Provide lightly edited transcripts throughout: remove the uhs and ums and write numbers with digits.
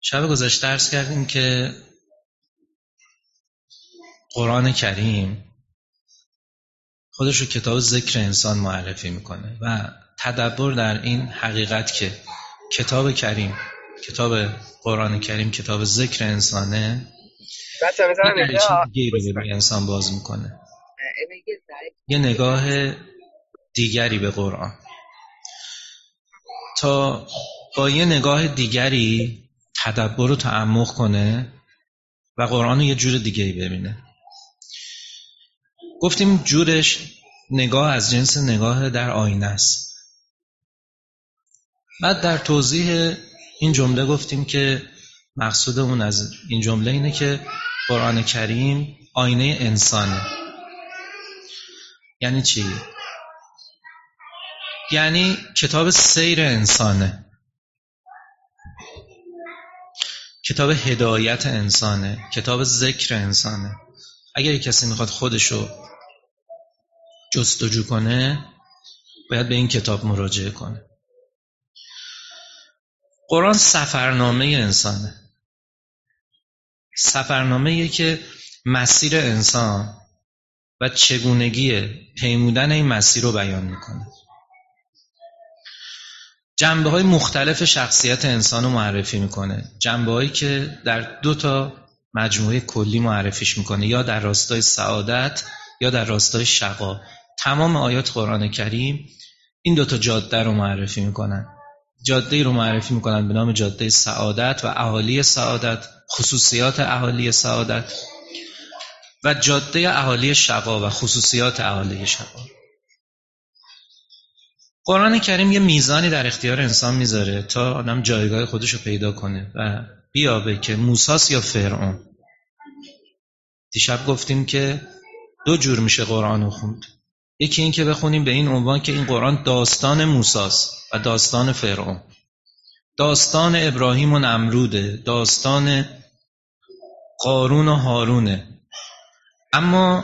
شب گذشته درس کردیم که قرآن کریم خودش رو کتاب ذکر انسان معرفی میکنه و تدبر در این حقیقت که کتاب کریم، کتاب قرآن کریم کتاب ذکر انسانه، یه دریچه دیگری رو به انسان باز میکنه، یه نگاه دیگری به قرآن، تا با یه نگاه دیگری تدبر رو تعمق کنه و قرآن رو یه جور دیگری ببینه. گفتیم جورش نگاه از جنس نگاه در آینه است. بعد در توضیح این جمله گفتیم که مقصودمون از این جمله اینه که قرآن کریم آینه انسانه. یعنی چی؟ یعنی کتاب سیر انسانه، کتاب هدایت انسانه، کتاب ذکر انسانه. اگر کسی میخواد خودشو جستجو کنه باید به این کتاب مراجعه کنه. قرآن سفرنامه انسانه، سفرنامه‌ای که مسیر انسان و چگونگی پیمودن این مسیر رو بیان میکنه. جنبه‌های مختلف شخصیت انسان رو معرفی میکنه، جنبه‌هایی که در دو تا مجموعه کلی معرفیش میکنه، یا در راستای سعادت یا در راستای شقا. تمام آیات قرآن کریم این دو تا جاده رو معرفی میکنن. جاده‌ای رو معرفی میکنن به نام جاده سعادت و اهالی سعادت، خصوصیات اهالی سعادت، و جاده اهالی شقا و خصوصیات اهالی شقا. قرآن کریم یه میزانی در اختیار انسان میذاره تا آدم جایگاه خودش رو پیدا کنه و بیابه که موسیٰ یا فرعون. دیشب گفتیم که دو جور میشه قرآن رو خوند. یکی این که بخونیم به این عنوان که این قرآن داستان موسیٰ و داستان فرعون، داستان ابراهیم و نمروده، داستان قارون و هارونه. اما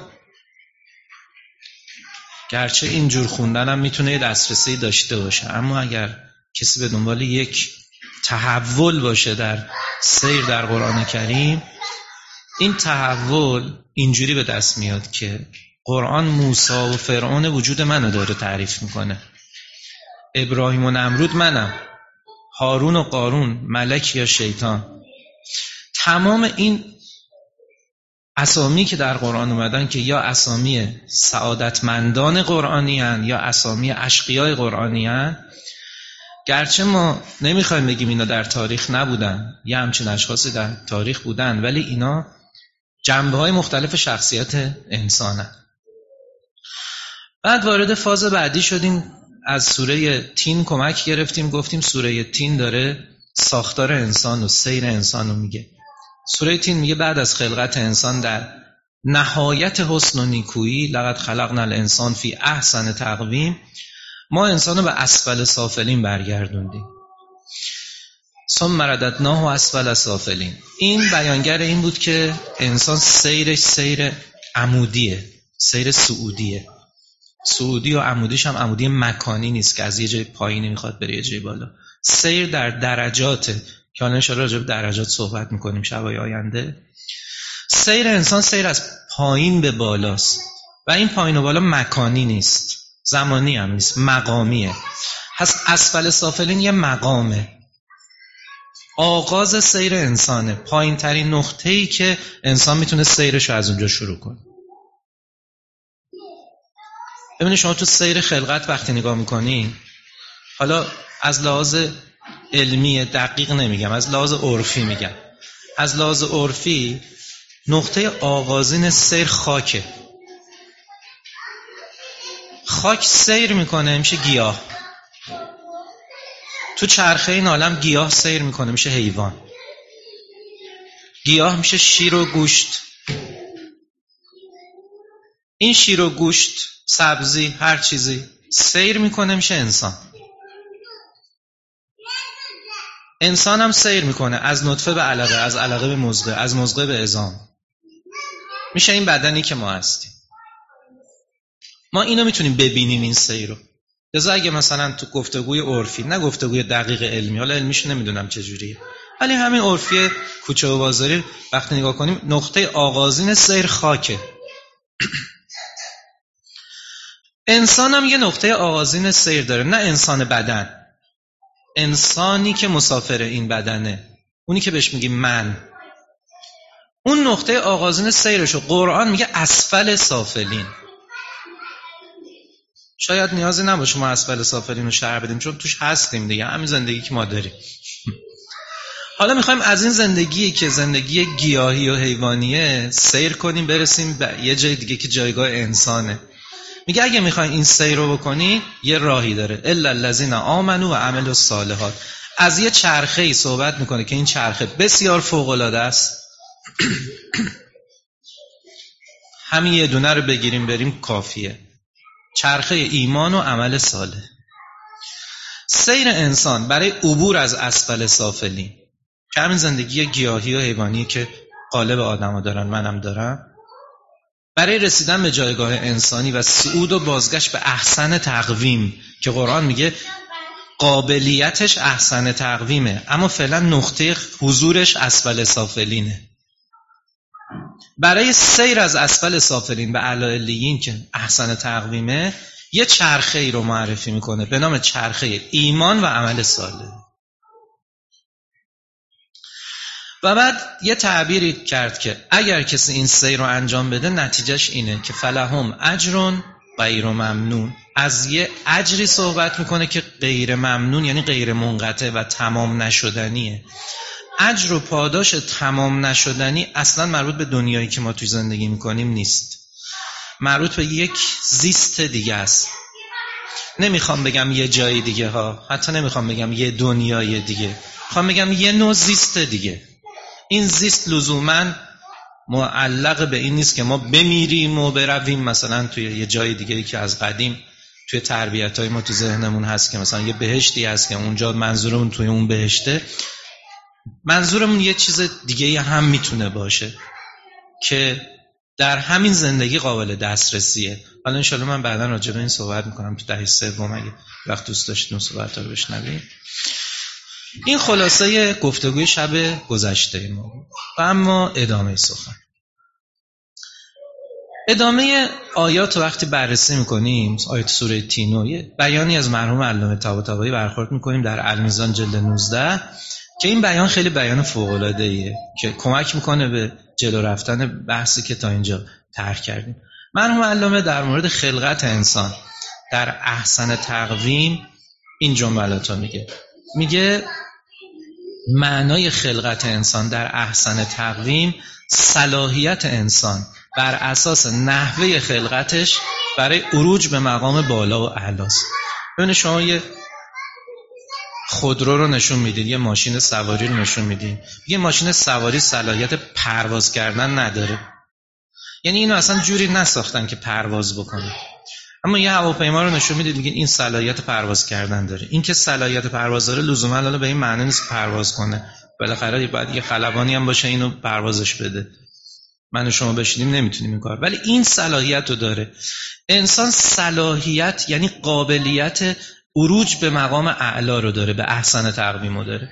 گرچه اینجور خوندن هم میتونه یه دسترسی داشته باشه، اما اگر کسی به دنبال یک تحول باشه در سیر در قرآن کریم، این تحول اینجوری به دست میاد که قرآن موسی و فرعون وجود منو داره تعریف میکنه، ابراهیم و نمرود منم، هارون و قارون ملک یا شیطان. تمام این اسامی که در قرآن اومدن که یا اسامی سعادتمندان قرآنی هن یا اسامی اشقیای قرآنی هن، گرچه ما نمیخوایم بگیم اینا در تاریخ نبودن، یه همچین اشخاصی در تاریخ بودن، ولی اینا جنبه‌های مختلف شخصیت انسانن. بعد وارد فاز بعدی شدیم، از سوره تین کمک گرفتیم، گفتیم سوره تین داره ساختار انسان و سیر انسان رو میگه. سوره تین میگه بعد از خلقت انسان در نهایت حسن و نیکویی، لقد خلقنا الانسان فی احسن تقویم، ما انسان رو به اسفل سافلین برگردوندیم. ثم رددناه اسفل سافلین. این بیانگر این بود که انسان سیرش سیر عمودیه، سیر صعودیه. صعودی و عمودیش هم عمودی مکانی نیست که از یه جای پایینی میخواد بره یه جای بالا. سیر در درجاته که حالا انشاءالله راجع به درجات صحبت میکنیم شبای آینده. سیر انسان سیر از پایین به بالاست و این پایین و بالا مکانی نیست، زمانی هم نیست، مقامیه. پس اسفل سافلین یه مقامه، آغاز سیر انسانه، پایین ترین نقطه‌ای که انسان میتونه سیرش رو از اونجا شروع کنه. ببینید شما تو سیر خلقت وقتی نگاه میکنین، حالا از لحاظ علمی دقیق نمیگم، از لحاظ عرفی میگم. از لحاظ عرفی نقطه آغازین سیر خاکه. خاک سیر میکنه میشه گیاه. تو چرخه این عالم گیاه سیر میکنه میشه حیوان. گیاه میشه شیر و گوشت. این شیر و گوشت، سبزی، هر چیزی سیر میکنه میشه انسان. انسان هم سیر میکنه از نطفه به علقه، از علقه به مضغه، از مضغه به عظام، میشه این بدنی که ما هستیم. ما اینو میتونیم ببینیم این سیر رو. لذا اگه مثلا تو گفتگوی عرفی، نه گفتگوی دقیق علمی، حالا علمیش نمیدونم چجوریه، ولی همین عرفی کوچه و بازاری وقتی نگاه کنیم نقطه آغازین سیر خاکه. انسان هم یه نقطه آغازین سیر داره، نه انسان بدن، انسانی که مسافر این بدنه، اونی که بهش میگیم من. اون نقطه آغازین سیرشو قرآن میگه اسفل سافلین. شاید نیازی نباشه ما اسفل سافلین رو شرح بدیم چون توش هستیم دیگه، همین زندگی که ما داریم. حالا میخوایم از این زندگی که زندگی گیاهی و حیوانیه سیر کنیم برسیم به یه جای دیگه که جایگاه انسانه. میگه اگه میخواین این سیر رو بکنی یه راهی داره، الا الذین آمنوا و عملوا الصالحات. از یه چرخه‌ای صحبت میکنه که این چرخه بسیار فوق‌العاده است. همین یه دونه رو بگیریم بریم کافیه. چرخه ایمان و عمل صالح. سیر انسان برای عبور از اسفل سافلین که همین زندگی گیاهی و حیوانی که غالب آدم‌ها دارن، منم دارم، برای رسیدن به جایگاه انسانی و صعود و بازگشت به احسن تقویم که قرآن میگه قابلیتش احسن تقویمه اما فعلا نقطه حضورش اسفل سافلینه. برای سیر از اسفل سافلین به اعلی علیین که احسن تقویمه یه چرخه ای رو معرفی میکنه به نام چرخه ایمان و عمل صالح. و بعد یه تعبیری کرد که اگر کسی این سیر رو انجام بده نتیجهش اینه که فلهم اجر غیر ممنون. از یه اجری صحبت میکنه که غیر ممنون یعنی غیر منقطع و تمام نشدنیه. اجر و پاداش تمام نشدنی اصلا مربوط به دنیایی که ما توی زندگی میکنیم نیست، مربوط به یک زیست دیگه است. نمیخوام بگم یه جای دیگه ها، حتی نمیخوام بگم یه دنیای دیگه، میخوام بگم یه نوع زیست دیگه. این زیست لزوماً معلق به این نیست که ما بمیریم و برویم مثلا توی یه جای دیگه که از قدیم توی تربیت‌های ما تو ذهنمون هست که مثلا یه بهشتی هست که اونجا منظورمون توی اون بهشته. منظورمون یه چیز دیگه هم میتونه باشه که در همین زندگی قابل دسترسیه. حالا انشالله من بعدا راجع به این صحبت میکنم تو دهه سوم اگه وقت دوست داشتید اون صحبت‌ها رو بشنوید. این خلاصه گفتگوی شب گذشته ما بود. و اما ادامه سخن، ادامه آیات وقتی بررسی میکنیم، آیات سوره تین، یه بیانی از مرحوم علامه طباطبایی برخورد میکنیم در المیزان جلد 19 که این بیان خیلی بیان فوق‌العاده‌ایه که کمک میکنه به جلو رفتن بحثی که تا اینجا طرح کردیم. مرحوم علامه در مورد خلقت انسان در احسن تقویم این جملاتو میگه معنای خلقت انسان در احسن تقویم صلاحیت انسان بر اساس نحوه خلقتش برای عروج به مقام بالا و اعلاست. ببینید شما یه خودرو رو نشون میدید، یه ماشین سواری رو نشون میدید، یه ماشین سواری صلاحیت پرواز کردن نداره، یعنی اینو اصلا جوری نساختن که پرواز بکنه. اما یه هواپیما رو نشون میدید میگین این صلاحیت پرواز کردن داره. این که صلاحیت پرواز داره لزوما به این معنی نیست پرواز کنه، بالاخره باید یه خلبانی هم باشه اینو پروازش بده. من و شما بشینیم نمیتونیم این کار، ولی این صلاحیت رو داره. انسان صلاحیت یعنی قابلیت عروج به مقام اعلا رو داره، به احسن تقویم رو داره.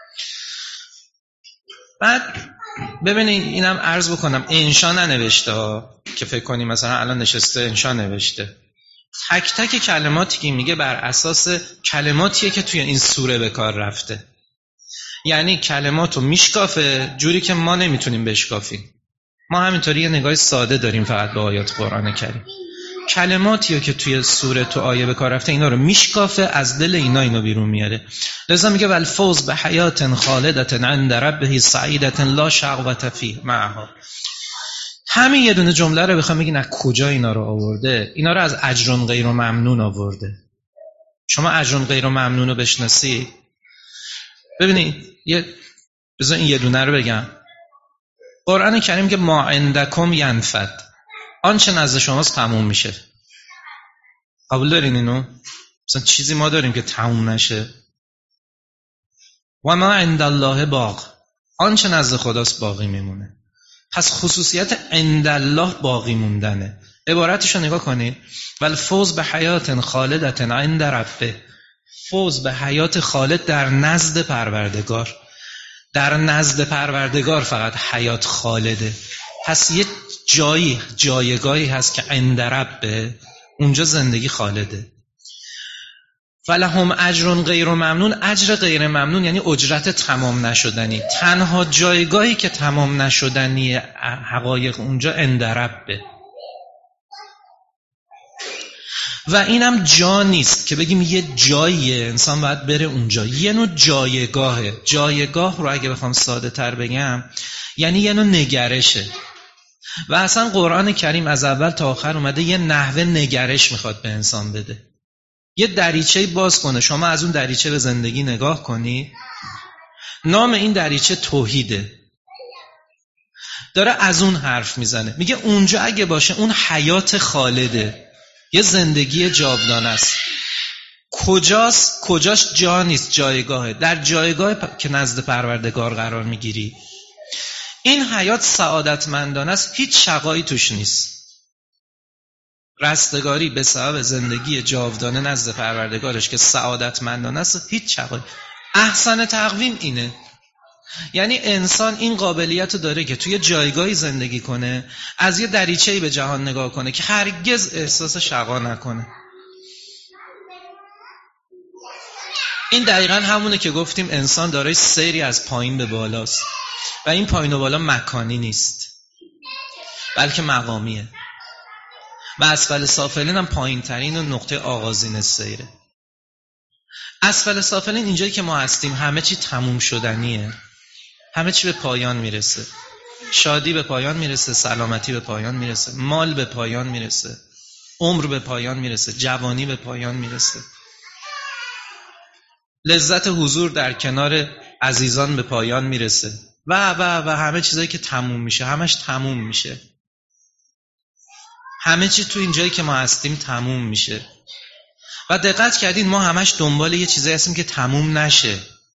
بعد ببینید اینم عرض بکنم، انشا ننوشته ها که فکر کنیم مثلا الان نشسته انشا نوشته. تک تک کلماتی که میگه بر اساس کلماتیه که توی این سوره به کار رفته، یعنی کلماتو میشکافه جوری که ما نمیتونیم بشکافیم. ما همینطوری یه نگاه ساده داریم فقط به آیات قرآن کریم. کلماتیه که توی سوره تو آیه به کار رفته اینا رو میشکافه، از دل اینو بیرون میاره. لذا میگه والفوز به حیات خالدت عند ربه سعیدت لا شقوة فیه معها. همین یه دونه جمله رو بخوام بگین از کجا اینا رو آورده؟ اینا رو از اجر غیر ممنون آورده. شما اجر غیر ممنون رو بشناسید؟ ببینید بذار این یه دونه رو بگم. قرآن کریم که ما عندکم ینفد، آنچه نزد شماست تموم میشه. قبول دارین اینو؟ مثلا چیزی ما داریم که تموم نشه؟ و ما عند الله باق، آنچه نزد خداست باقی میمونه. پس خصوصیت عند الله باقی موندنه. عبارتشو نگاه کنید، والفوز به حیات خالدت عند ربه، فوز به حیات خالد در نزد پروردگار. در نزد پروردگار فقط حیات خالده. پس یه جایگاهی هست که عند ربه، اونجا زندگی خالده. فلهم اجر غیر ممنون. اجر غیر ممنون یعنی اجرت تمام نشدنی. تنها جایگاهی که تمام نشدنی حقایق اونجا عند ربه. و اینم جا نیست که بگیم یه جاییه انسان باید بره اونجا. یه نوع جایگاهه. جایگاه رو اگه بخوام ساده تر بگم یعنی یه نوع نگرشه. و اصلا قرآن کریم از اول تا آخر اومده یه نحوه نگرش میخواد به انسان بده. یه دریچه باز کنه، شما از اون دریچه به زندگی نگاه کنی. نام این دریچه توحیده. داره از اون حرف میزنه، میگه اونجا اگه باشه اون حیات خالده، یه زندگی جاودانه است. کجاش جا نیست، جایگاهه. در جایگاه که نزد پروردگار قرار میگیری، این حیات سعادتمندانه است، هیچ شقایی توش نیست. رستگاری به سبب زندگی جاودانه نزد پروردگارش که سعادتمندانه است، هیچ شقایی. احسن تقویم اینه. یعنی انسان این قابلیت رو داره که توی جایگاهی زندگی کنه، از یه دریچه‌ای به جهان نگاه کنه که هرگز احساس شقا نکنه. این دقیقاً همونه که گفتیم انسان دارای سیری از پایین به بالاست و این پایین و بالا مکانی نیست بلکه مقامیه. و اسفل سافلین هم پایین ترین و نقطه آغازین سیره. اسفل سافلین اینجایی که ما هستیم همه چی تموم شدنیه، همه چی به پایان میرسه. شادی به پایان میرسه، سلامتی به پایان میرسه، مال به پایان میرسه، عمر به پایان میرسه، جوانی به پایان میرسه، لذت حضور در کنار عزیزان به پایان میرسه و همه چیزایی که تموم میشه همش تموم میشه. همه چی تو این جایی که ما هستیم تموم میشه. و دقت کردین ما همش دنبال یه چیزایی هستیم که تموم نشه.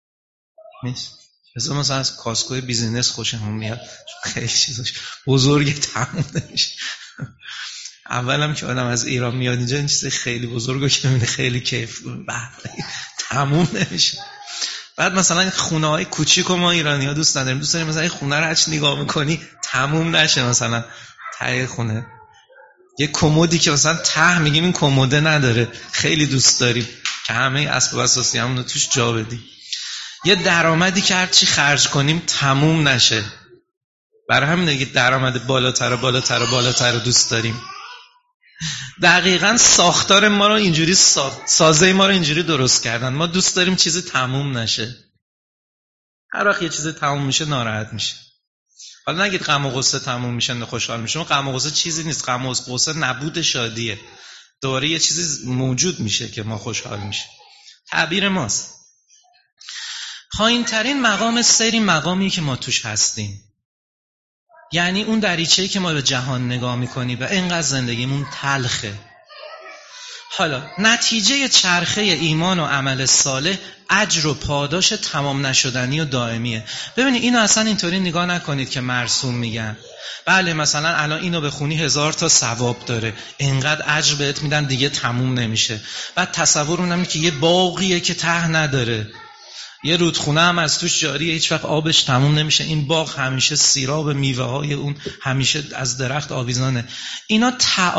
مثلا از کاسکوی بیزینس خوشم میاد، خیلی چیزاش بزرگ تموم نمیشه. اولم که آدم از ایران میاد اینجا این چیز خیلی بزرگو که میبینه خیلی کیف تموم نمیشه. بعد مثلا خونه های کوچیک ما ایرانی ها دوست نداریم. دوست داریم مثلا این خونه رو هرچی نگاه میکنی تموم نشه. مثلا ته خونه یه کمدی که مثلا ته میگیم این کموده نداره، خیلی دوست داریم که همه اسباب اساسی همون رو توش جا بدیم. یه درآمدی که هرچی خرج کنیم تموم نشه. برای همین دیگه درآمد بالاتر رو دوست داریم. دقیقاً ساختار ما رو اینجوری سازه ما رو اینجوری درست کردن. ما دوست داریم چیزی تموم نشه. هر وقت یه چیزی تموم میشه ناراحت میشه. حالا نگید غم و غصه تموم میشه خوشحال میشه. غم و غصه چیزی نیست. غم و غصه نبود شادیه. دوباره یه چیزی موجود میشه که ما خوشحال میشه. تعبیر ماست. پایین ترین مقام سری مقامی که ما توش هستیم. یعنی اون دریچه‌ای که ما به جهان نگاه میکنیم و اینقدر زندگیمون تلخه. حالا نتیجه چرخه ایمان و عمل صالح اجر و پاداش تمام نشدنی و دائمیه. ببینید اینو اصلا اینطوری نگاه نکنید که مرسوم میگن بله مثلا الان اینو بخونی 1000 تا ثواب داره، اینقدر اجر بهت میدن دیگه تموم نمیشه. بعد تصور اونم که یه باغیه که ته نداره، یه رودخونه هم از توش جاریه، هیچ وقت آبش تموم نمیشه. این باغ همیشه سیراب میوه های اون همیشه از درخت آویزانه. اینا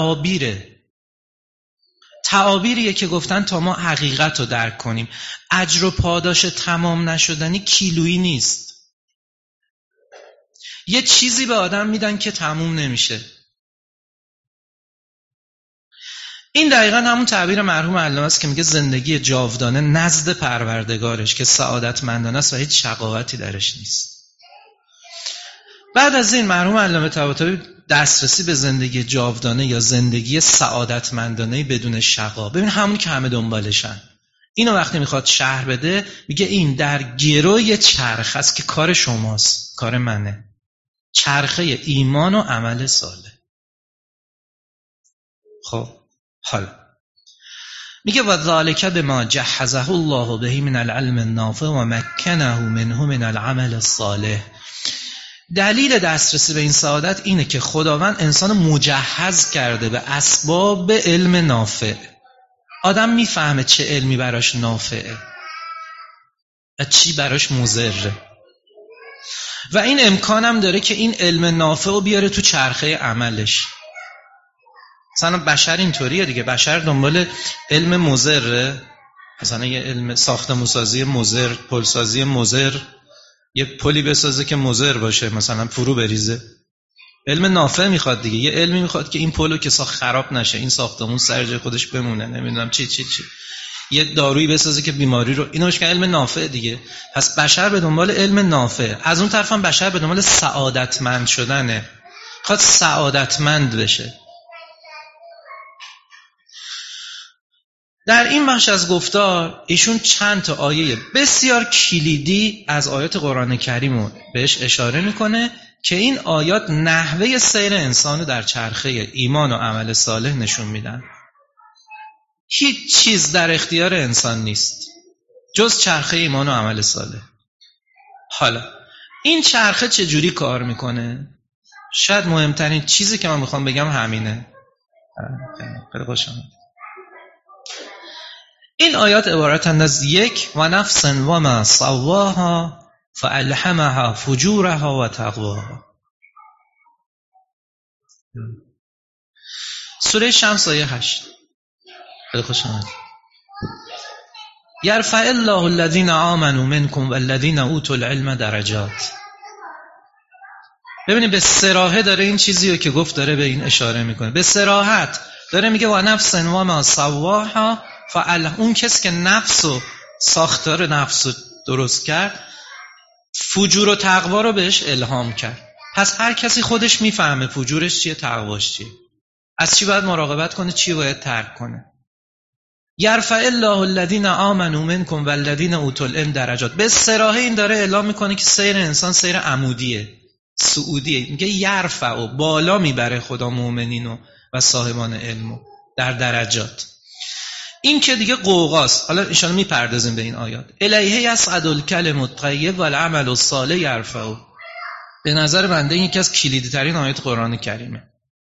تعابیریه که گفتن تا ما حقیقت رو درک کنیم. اجر و پاداش تمام نشدنی کیلویی نیست. یه چیزی به آدم میدن که تموم نمیشه. این دقیقاً همون تعبیر مرحوم علامه است که میگه زندگی جاودانه نزد پروردگارش که سعادتمندانه است و هیچ شقاوتی درش نیست. بعد از این مرحوم علامه طباطبایی دسترسی به زندگی جاودانه یا زندگی سعادتمندانه بدون شقا، ببین همون که همه دنبالشن، اینو وقتی میخواد شرح بده میگه این در گروی چرخ است که کار شماست، کار منه، چرخه ایمان و عمل صالح. خب حالا میگه و ذالک بما جهزه الله به من العلم النافع و مکنه منه من العمل الصالح. دلیل دسترسی به این سعادت اینه که خداوند انسان مجهز کرده به اسباب علم نافع. آدم میفهمه چه علمی براش نافعه و چی براش مضره. و این امکانم داره که این علم نافع رو بیاره تو چرخه عملش. مثلا بشر اینطوریه دیگه، بشر دنبال علم مضره، مثلا یه علم ساختمان‌سازی مضر، پلسازی مضر، یه پلی بسازه که مضر باشه، مثلا فرو بریزه. علم نافع میخواد دیگه، یه علمی میخواد که این پلو که خراب نشه، این ساختمون سر جای خودش بمونه، نمیدونم چی. یه دارویی بسازه که بیماری رو، اینو میشه علم نافع دیگه. پس بشر به دنبال علم نافع. از اون طرف هم بشر به دنبال سعادتمند شدنه، میخواد سعادتمند بشه. در این بخش از گفتار ایشون چند تا آیه بسیار کلیدی از آیات قرآن کریم رو بهش اشاره میکنه که این آیات نحوه سیر انسان رو در چرخه ایمان و عمل صالح نشون میدن. هیچ چیز در اختیار انسان نیست جز چرخه ایمان و عمل صالح. حالا این چرخه چجوری کار میکنه؟ شاید مهمترین چیزی که من میخوام بگم همینه. خیلی خوش آمد. این آیات عبارتند از یک و نفس و ما سواها فالهمها فجورها و تقواها. سوره شمس آیه 8. خیلی خوش آمد. یرفع الله الذین آمنوا منکم والذین اوتوا العلم درجات. ببینید به صراحت داره این چیزی رو که گفت داره به این اشاره میکنه. به صراحت داره میگه و نفس و ما سواها اون کسی که نفس و ساختار نفس رو درست کرد، فجور و تقوا رو بهش الهام کرد. پس هر کسی خودش میفهمه فجورش چیه، تقواش چیه، از چی باید مراقبت کنه، چی باید ترک کنه. یرفع الله الذین آمنوا منکم والذین اوتوا العلم درجات. به صراحت این داره اعلام میکنه که سیر انسان سیر عمودیه، صعودیه. میگه یرفع و بالا میبره خدا مؤمنین و صاحبان علم در درجات. این که دیگه قوقاست. حالا ان شاء الله میپردازیم به این آیات. الیه یصعد الکلم الطیب والعمل الصالح یرفع. به نظر بنده این یکی از کلیدی ترین آیات قرآن کریمه.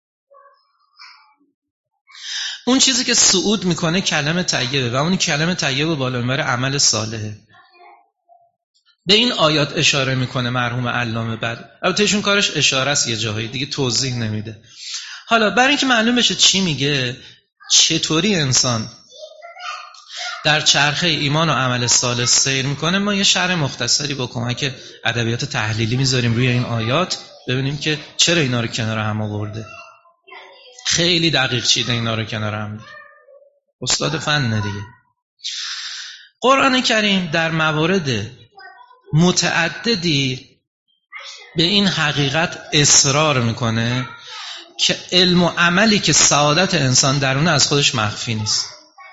اون چیزی که صعود میکنه کلمه طیبه و اون کلمه طیبه بالا میبره عمل صالحه. به این آیات اشاره میکنه مرحوم علامه بعد. البته ایشون کارش اشاره است، یه جاهایی دیگه توضیح نمیده. حالا برای اینکه معلوم بشه چی میگه، چطوری انسان در چرخه ایمان و عمل صالح سیر میکنه، ما یه شرح مختصری با کمک ادبیات تحلیلی میذاریم روی این آیات، ببینیم که چرا اینا رو کنار هم آورده. خیلی دقیق چیده اینا رو کنار هم. استاد فن دیگه. قرآن کریم در موارد متعددی به این حقیقت اصرار میکنه که علم و عملی که سعادت انسان درونه از خودش مخفی نیست.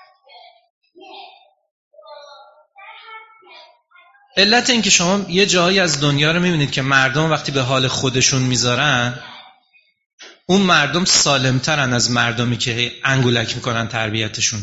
علت این که شما یه جایی از دنیا رو میبینید که مردم وقتی به حال خودشون میذارن، اون مردم سالمترن از مردمی که انگولک میکنن تربیتشون.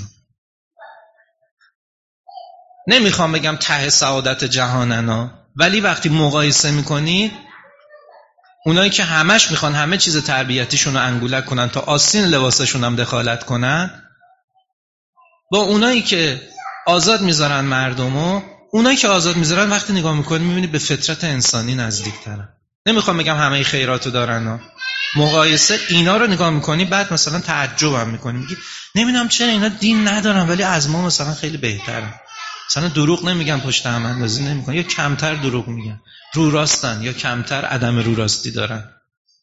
نمیخوام بگم ته سعادت جهاننا، ولی وقتی مقایسه میکنید اونایی که همش میخوان همه چیز تربیتیشون رو انگولک کنن تا آستین لباسشون هم دخالت کنن، با اونایی که آزاد میذارن مردمو، اونایی که آزاد میذارن وقتی نگاه میکنی میبینی به فطرت انسانی نزدیکترن. نمیخوام بگم همه خیراتو دارن، مقایسه اینا رو نگاه میکنی بعد مثلا تعجبم میکنی، میگی نمیدونم چرا اینا دین ندارن ولی از ما مثلا خیلی بهترن. مثلا دروغ نمیگن، پشت هم اندازی نمیکنن، یا کمتر دروغ میگن، رو راستن یا کمتر عدم رو راستی دارن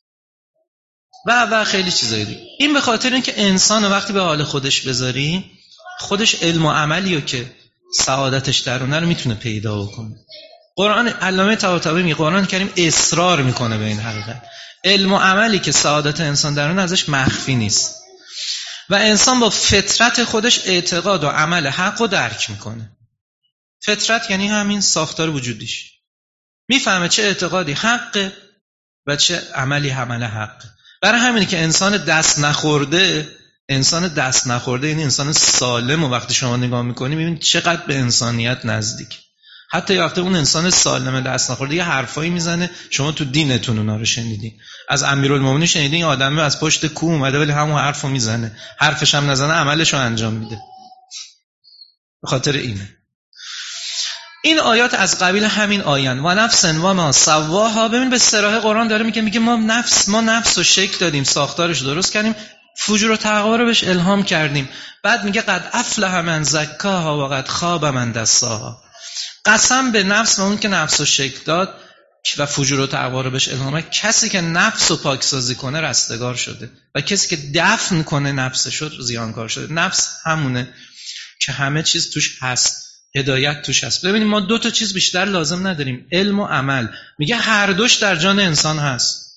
و خیلی چیزایی دیگه. این به خاطر اینکه انسان وقتی به حال خودش بذاری، خودش علم و عملیو که سعادتش درونه رو میتونه پیدا بکنه. قرآن علامه طباطبایی میگه قرآن کریم اصرار میکنه به این حقیقت. علم و عملی که سعادت انسان درونه ازش مخفی نیست و انسان با فطرت خودش اعتقاد و عمل حق رو درک میکنه. فطرت یعنی همین ساختار وجودیش. میفهمه چه اعتقادی حقه و چه عملی حقه. برای همینه که انسان دست نخورده یعنی انسان سالم، و وقتی شما نگاه میکنی میبینید چقدر به انسانیت نزدیک. حتی یه وقتی اون انسان سالم دست نخورده یه حرفایی میزنه، شما تو دینتون اونا رو شنیدین، از امیرالمومنین شنیدین این آدمه از پشت کوه اومده ولی همون حرفو میزنه، حرفش هم نزنه عملش رو انجام میده. به خاطر اینه. این آیات از قبیل همین آیان و نفس و ما سواها. ببین به صراحت قرآن داره میگه ما نفس رو شکل دادیم، ساختارش درست کردیم، فجور و تقوا رو بهش الهام کردیم. بعد میگه قد افلح من زکاها و قد خاب من دساها. قسم به نفس و اون که نفس رو شکل داد و فجور و تقوا رو بهش الهام، کسی که نفس رو پاکسازی کنه رستگار شده و کسی که دفن کنه نفسش رو زیانکار شده. نفس همونه که همه چیز توش هست، هدایت توش هست. ببینید ما 2 چیز بیشتر لازم نداریم، علم و عمل. میگه هر دوش در جان انسان هست.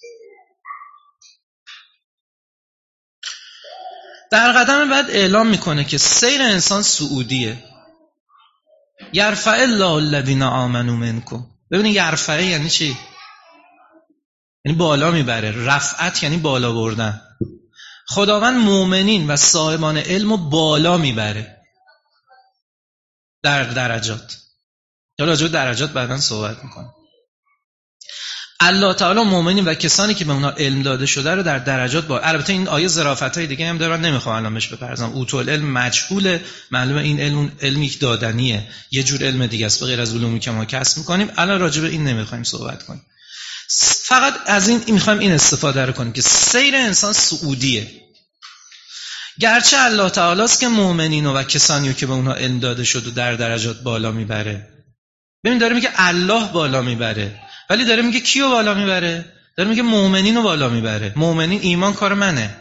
در قدم بعد اعلام میکنه که سیر انسان صعودیه. یرفع الله الذین آمنوا منکم. ببینید یرفع یعنی چی؟ یعنی بالا میبره. رفعت یعنی بالا بردن. خداوند مؤمنین و صاحبان علم رو بالا میبره در درجات. راجع به درجات بعداً صحبت میکنه. الله تعالی مؤمنین و کسانی که به اونا علم داده شده رو در درجات با. البته این آیه ظرافتای دیگه هم داره، من نمیخوام الان بهش بپردازم. اوتول علم مجهوله، معلومه این علم علمی که دادنیه، یه جور علم دیگه است به غیر از علومی که ما کسب میکنیم. الان راجع به این نمیخوایم صحبت کنیم، فقط از این میخوایم این استفاده رو کنیم که سیر انسان صعودیه. گرچه الله تعالی است که مؤمنین و کسانی که به اونها علم داده شده در درجات بالا میبره. ببین داره میگه الله بالا میبره، ولی داره میگه کیو بالا میبره؟ داره میگه مؤمنین رو بالا میبره. مؤمنین ایمان کار منه.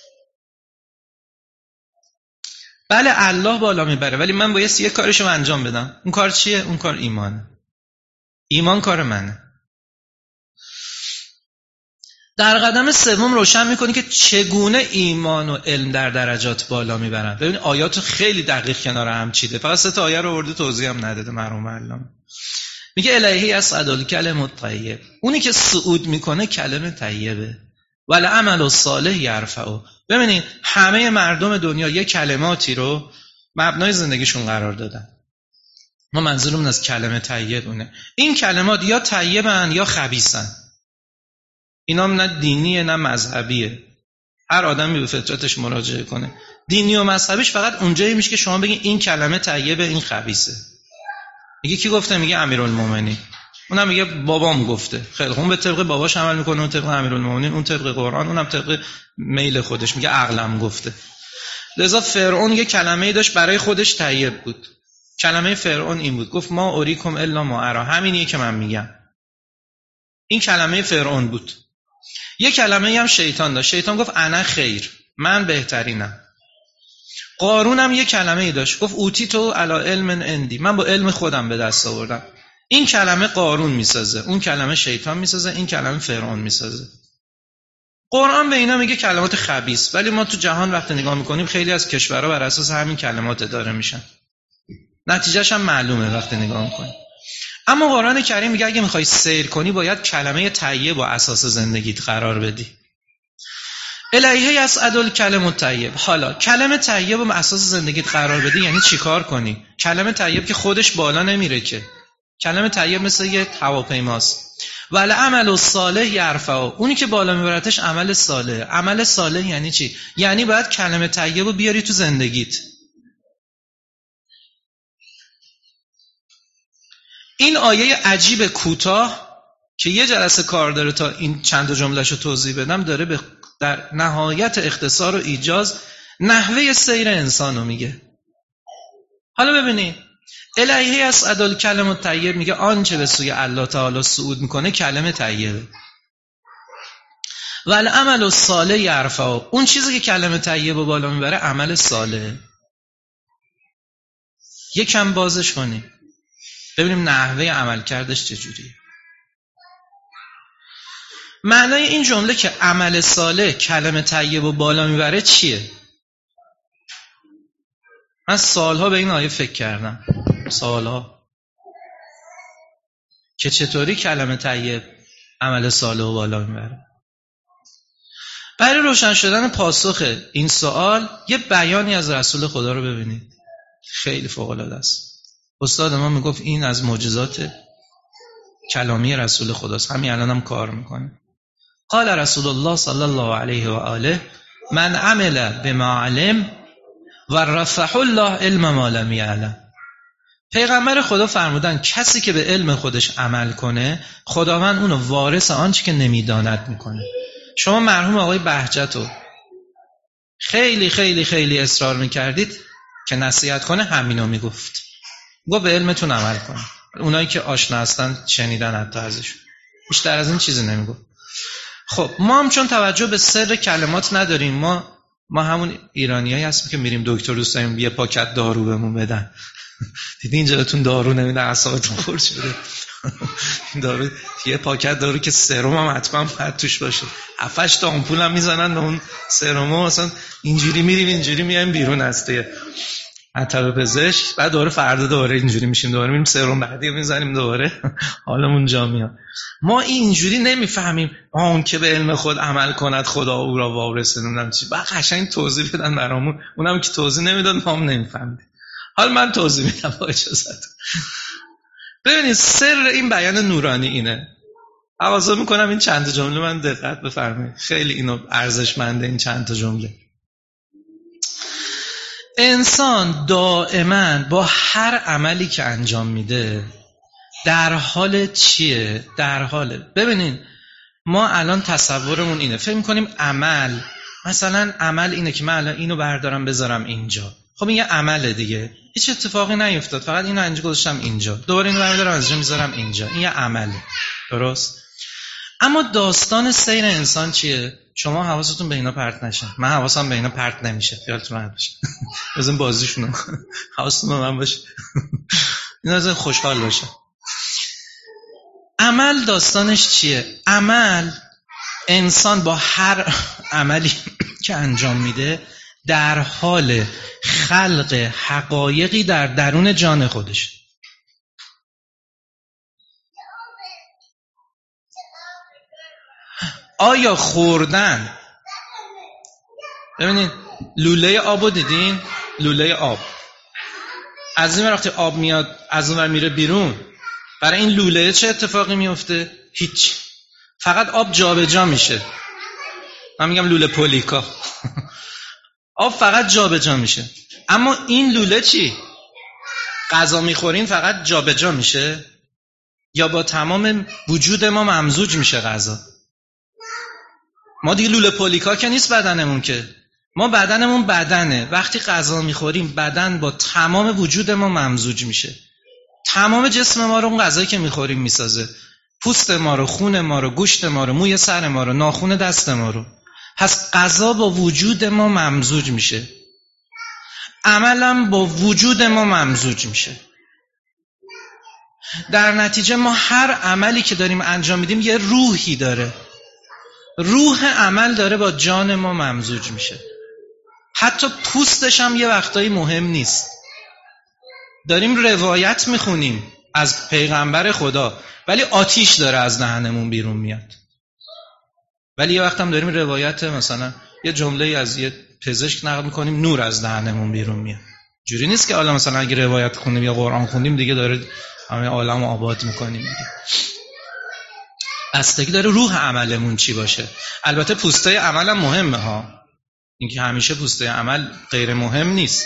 بله الله بالا میبره، ولی من باید یه کارشو انجام بدم. اون کار چیه؟ اون کار ایمانه. ایمان کار منه. در قدم سوم روشن میکنی که چگونه ایمان و علم در درجات بالا میبرن. ببین آیات خیلی دقیق کنار هم چیده، فقط 3 آیه رو آورده توضیح هم نداده مرحوم علامه. میگه الهی یصعد الکلم الطیب. اونی که صعود میکنه کلمه طیبه. والعمل الصالح یرفعه. ببینید همه مردم دنیا یه کلماتی رو مبنای زندگیشون قرار دادن. ما منظورمون از کلمه طیب اونه. این کلمات یا طیبن یا خبیثن. اینا نه دینیه نه مذهبیه. هر آدمی به فطرتش مراجعه کنه. دینی و مذهبیش فقط اونجایی میشه که شما بگین این کلمه طیبه، این خبیثه. میگه کی گفته؟ میگه امیرالمومنین. اونم میگه بابام گفته. خیلی خوب، به طبق باباش عمل میکنه، اون طبق امیرالمومنین، اون طبق قرآن، اونم طبق میل خودش. میگه عقلم گفته. لذا فرعون یه کلمه‌ای داشت برای خودش طیب بود. کلمه فرعون این بود، گفت ما اوریکم الا ما ارا. همینیه که من میگم. این کلمه فرعون بود. یه کلمه هم شیطان داشت. شیطان گفت انا خیر، من بهترینم. قارون هم یه کلمه ای داشت، گفت اوتیتو علی علم عندی، من با علم خودم به دست آوردم. این کلمه قارون میسازه، اون کلمه شیطان میسازه، این کلمه فرعون میسازه. قرآن به اینا میگه کلمات خبیث، ولی ما تو جهان وقتی نگاه میکنیم خیلی از کشورها بر اساس همین کلمات اداره میشن. نتیجهش هم معلومه وقتی نگاه میکنیم. اما قرآن کریم میگه اگه میخوای سیر کنی باید کلمه طیب با اساس زندگیت قرار بدی. الیه یصعد الکلم الطیب. حالا کلمه طیب با اساس زندگیت قرار بدی یعنی چیکار کنی؟ کلمه طیب که خودش بالا نمیره که. کلمه طیب مثل یه هواپیماست. والعمل الصالح یرفعه. اونی که بالا میبرتش عمل صالح. عمل صالح یعنی چی؟ یعنی باید کلمه طیب رو بیاری تو زندگیت. این آیه عجیب کوتاه که یه جلسه کار داره تا این چند جمله‌شو توضیح بدم، داره در نهایت اختصار و ایجاز نحوه سیر انسان رو میگه. حالا ببینید الیه یصعد الکلم الطیب میگه آنچه به سوی الله تعالی صعود میکنه کلمه طیبه. والعمل الصالح یرفعه. اون چیزی که کلمه طیب رو بالا میبره عمل صالح. یکم بازش کنیم ببینیم نحوه عمل کردش چجوریه. معنای این جمله که عمل صالح کلمه طیب و بالا میبره چیه؟ من سالها به این آیه فکر کردم، سالها، که چطوری کلمه طیب عمل صالح و بالا میبره. برای روشن شدن پاسخ این سوال یه بیانی از رسول خدا رو ببینید، خیلی فوق‌العاده است. استاد ما میگفت این از معجزات کلامی رسول خداست، همین الان هم کار میکنه. قال رسول الله صلی الله علیه و آله من عمل بما علم و رفع الله علم ما لم یعلم. پیغمبر خدا فرمودن کسی که به علم خودش عمل کنه خداوند اونو وارث آنچه که نمیداند میکنه. شما مرحوم آقای بهجتو خیلی خیلی خیلی اصرار میکردید که نصیحت کنه، همینو میگفت، به علمتون عمل کنه. اونایی که آشنا هستن شنیدن حتی ازشون، بیشتر از این چیزی نمیگفت. خب ما هم چون توجه به سر کلمات نداریم، ما همون ایرانیایی هستیم که میریم دکتر دوست داریم یه پاکت دارو بهمون بدن. دیدین اینجا بهتون دارو نمیدن اعصابتون خورد شده. دارو یه پاکت دارو که سرم هم حتما باید توش باشه، 7-8 تا آمپول هم میزنن به اون سرم، مثلا اینجوری میریم اینجوری میایم بیرون هسته عطر پزشک، بعد دوباره فردا دوباره اینجوری میشیم، دوباره میریم سرم بعدی میزنیم، دوباره حالمون جا میاد. ما اینجوری نمیفهمیم اون که به علم خود عمل کند خدا او را وارث نمیدونم چی، بعد قشنگ توضیح بدن برامون، اونم که توضیح نمیداد ما هم نمیفهمیم. حالا من توضیح میدم با اجازهتون. ببینید سر این بیان نورانی اینه، تقاضا میکنم این چند تا جمله من دقت بفرمایید، خیلی اینو ارزشمنده این چند تا جمله. انسان دائما با هر عملی که انجام میده در حال چیه؟ در حال، ببینین ما الان تصورمون اینه، فکر میکنیم عمل، مثلا عمل اینه که من الان اینو بردارم بذارم اینجا، خب این یه عمله دیگه، هیچ اتفاقی نیفتاد، فقط اینو اینجا گذاشتم اینجا، دوباره اینو بردارم از اینجا میذارم اینجا، این یه عمله، درست؟ اما داستان سیر انسان چیه؟ شما حواستون به اینا پرت نشه، من حواسم به اینا پرت نمیشه، خیالتون راحت باشه. بزن بازیشونو حواستون به من باشه. اینا از خوشحال باشه. عمل داستانش چیه؟ عمل، انسان با هر عملی که انجام میده در حال خلق حقایقی در درون جان خودش. آیا خوردن، ببینید لوله آبو دیدین؟ لوله آب از این وقتی آب میاد از اون ور میره بیرون، برای این لوله چه اتفاقی میفته؟ هیچ، فقط آب جابجا میشه. من میگم لوله پولیکا. آب فقط جابجا میشه. اما این لوله چی؟ غذا میخورین فقط جابجا میشه یا با تمام وجود ما ممزوج میشه غذا؟ ما دیگه لوله پولیکا که نیست بدنمون، که ما بدنمون بدنه، وقتی غذا میخوریم بدن با تمام وجود ما ممزوج میشه، تمام جسم ما رو اون غذایی که میخوریم میسازه، پوست ما رو، خون ما رو، گوشت ما رو، موی سر ما رو، ناخن دست ما رو. پس غذا با وجود ما ممزوج میشه، عملم با وجود ما ممزوج میشه. در نتیجه ما هر عملی که داریم انجام میدیم یه روحی داره، روح عمل داره با جان ما ممزوج میشه. حتی پوستش هم یه وقتایی مهم نیست. داریم روایت میخونیم از پیغمبر خدا ولی آتیش داره از دهنمون بیرون میاد، ولی یه وقت هم داریم روایت مثلا یه جمله از یه پزشک نقل میکنیم نور از دهنمون بیرون میاد. جوری نیست که حالا مثلا اگه روایت خونیم یا قرآن خوندیم دیگه داره همه عالم آباد میکنیم دیگه. بستگی داره روح عملمون چی باشه. البته پوسته عمل هم مهمه ها، اینکه همیشه پوسته عمل غیر مهم نیست.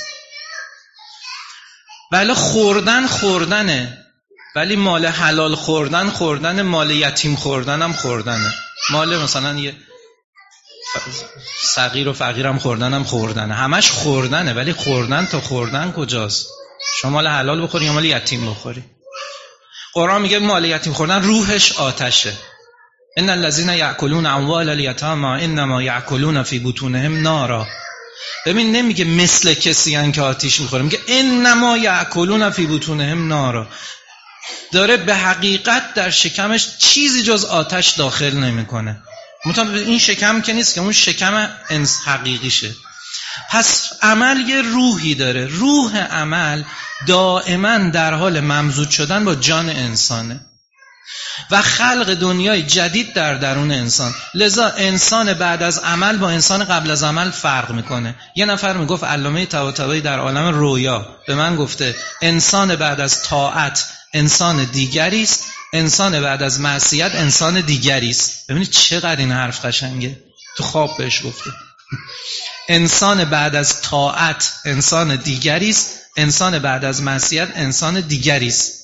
ولی خوردنه، ولی مال حلال خوردن، مال یتیم خوردن هم خوردنه، مال مثلا یه صغیر و فقیر هم خوردنه، همش خوردنه. ولی خوردن تا خوردن کجاست؟ شما مال حلال بخوری یا مال یتیم بخوری؟ قرآن میگه مال یتیم خوردن روحش آتشه. ان الذين ياكلون اموال اليتامى انما ياكلون في بطونهم نارا. ببین نمیگه مثل کسی ان که آتش میخوره، میگه انما یاکلون فی بطونهم نارا. داره به حقیقت در شکمش چیزی جز آتش داخل نمیکنه. مطمئن این شکم که نیست، که اون شکم انس حقیقیشه. پس عمل یه روحی داره، روح عمل دائما در حال ممزوج شدن با جان انسانه و خلق دنیای جدید در درون انسان. لذا انسان بعد از عمل با انسان قبل از عمل فرق میکنه. یه نفر میگفت علامه طباطبایی در عالم رویا به من گفته انسان بعد از طاعت انسان دیگری است، انسان بعد از معصیت انسان دیگری است. ببینید چقدر این حرف قشنگه، تو خواب بهش گفته. انسان بعد از طاعت انسان دیگری است، انسان بعد از معصیت انسان دیگری است.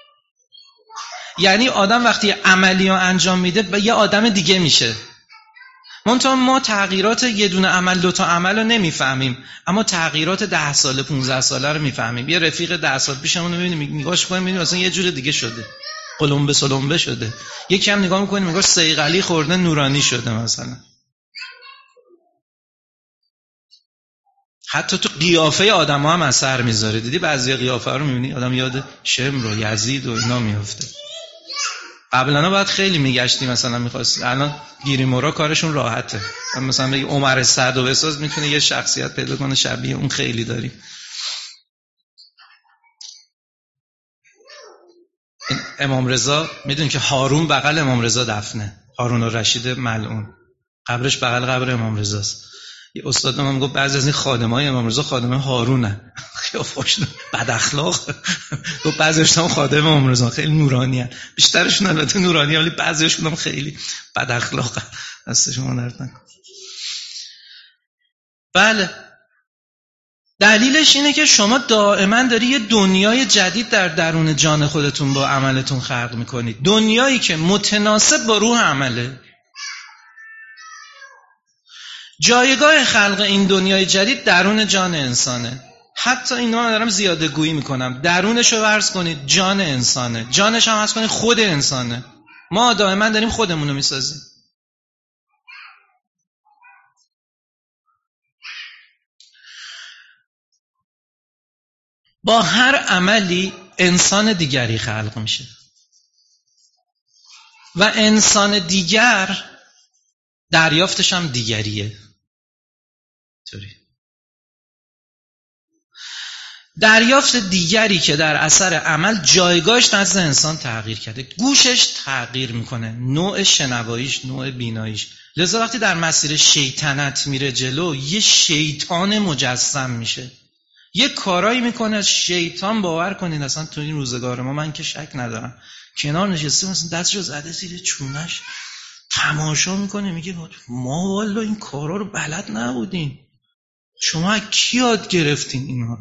یعنی آدم وقتی عملی رو انجام میده و یه آدم دیگه میشه. منتها ما تغییرات یه دونه عمل 2 تا عمل رو نمیفهمیم، اما تغییرات 10 ساله 15 ساله رو میفهمیم. یه رفیق 10 سال پیشمون رو میبینیم نگاهش کنیم میبینیم اصلا یه جور دیگه شده، قلمبه سلمبه شده. یکی هم نگاه میکنیم نگاهش صیقلی خورده نورانی شده مثلا. حتی تو قیافه آدم‌ها هم اثر میذاره. دیدی بعضی قیافه رو میبینی آدم یاد شمر و یزید و اینا میفته. قبلا باید خیلی میگشتی مثلا میخواست، الان گیریمورا کارشون راحته. مثلا بگی عمر سعد و بساز میتونه یه شخصیت پیدا کنه شبیه اون خیلی داریم. امام رضا میدونی که هارون بغل امام رضا دفنه، هارون الرشید ملعون قبرش بغل قبر امام رضاست. یه استاد من میگفت بعضی از این خادمای امام رضا خادمه هارونه. خیلی خوش بد اخلاق. گفت بعضیشون خادم امام رضا خیلی نورانیان، بیشترشون البته نورانی ولی بعضیشون هم خیلی بد اخلاق. دستشون درد نکنه. بله، دلیلش اینه که شما دائما داری یه دنیای جدید در درون جان خودتون با عملتون خلق میکنید، دنیایی که متناسب با روح عمله. جایگاه خلق این دنیای جدید درون جان انسانه. حتی اینا من دارم زیاده گویی میکنم، درونش رو فرض کنید جان انسانه، جانش هم فرض کنید خود انسانه. ما دائما داریم خودمون رو میسازیم. با هر عملی انسان دیگری خلق میشه و انسان دیگر دریافتش هم دیگریه. دریافت دیگری که در اثر عمل جایگاهش نزد انسان تغییر کرده، گوشش تغییر میکنه، نوع شنواییش، نوع بیناییش. لذا وقتی در مسیر شیطنت میره جلو یه شیطان مجسم میشه، یه کارایی میکنه شیطان باور کنید اصلا تو این روزگار ما، من که شک ندارم، کنار نشسته مثلا دستشو زده زیر چونش تماشا میکنه میگه ما والا این کارا رو بلد نبودیم، شما کی یاد گرفتین اینا؟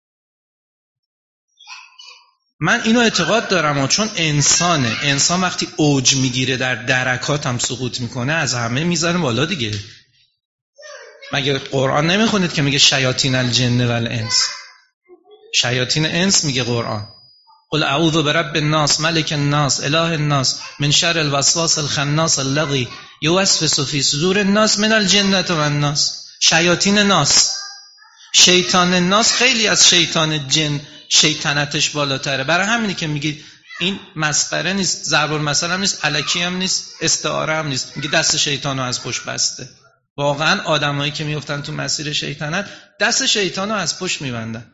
من اینو اعتقاد دارم چون انسان وقتی اوج میگیره در درکات هم سقوط میکنه از همه میذاره بالا دیگه. مگه قرآن نمیخونید که میگه شیاطین الجن و الانس؟ شیاطین انس میگه قرآن قل اعوذ برب الناس ملک الناس اله الناس من شر الوسواس الخناس الذی یوسوس فی صدور الناس من الجنة و الناس. شیاطین ناس، شیطان ناس خیلی از شیطان جن شیطنتش بالاتره. برای همینه که میگی این مسخره نیست، ضرب المثل هم نیست، الکی هم نیست، استعاره هم نیست. میگه دست شیطانو از پشت بسته. واقعا آدمایی که میافتن تو مسیر شیطنت دست شیطانو از پشت میبندن.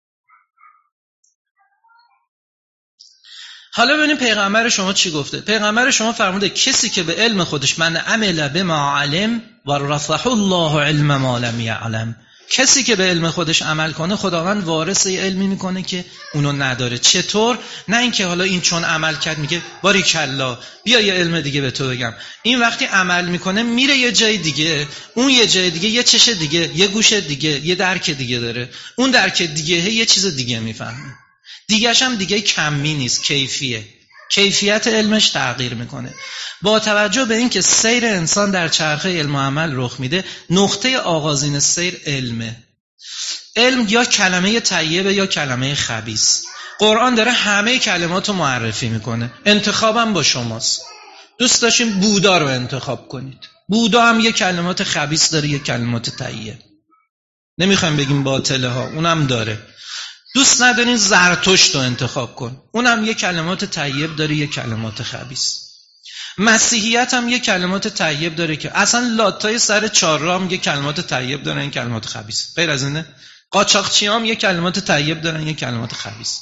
حالا ببینیم پیغمبر شما چی گفته. پیغمبر شما فرموده کسی که به علم خودش من عمل بما علم ورثه الله علم ما لم یعلم، کسی که به علم خودش عمل کنه خداوند وارث علمی میکنه که اونو نداره. چطور؟ نه اینکه حالا این چون عمل کرد میگه باریکلا بیا یه علم دیگه به تو بگم. این وقتی عمل میکنه میره یه جای دیگه، اون یه جای دیگه یه چش دیگه، یه گوش دیگه، یه درک دیگه داره، اون درک دیگه یه چیز دیگه میفهمه. دیگه‌ش هم دیگه کمی نیست، کیفیه. کیفیت علمش تغییر میکنه. با توجه به اینکه سیر انسان در چرخه علم و عمل رخ میده، نقطه آغازین سیر علمه. علم یا کلمه طیبه یا کلمه خبیث. قرآن داره همه کلمات رو معرفی میکنه. انتخابم با شماست. دوست داشتیم بودا رو انتخاب کنید، بودا هم یه کلمات خبیث داره، یه کلمات طیب. نمیخوایم بگیم باطله ها، اونم داره. دوست ندارین زرتشت رو انتخاب کن، اونم یه کلمات طیب داره، یه کلمات خبیث. مسیحیت هم یه کلمات طیب داره که اصلا لاتای سر چهارراه هم یه کلمات طیب دارن، یه کلمات خبیث. غیر از اینه قاچاقچی هم یه کلمات طیب دارن، یه کلمات خبیث.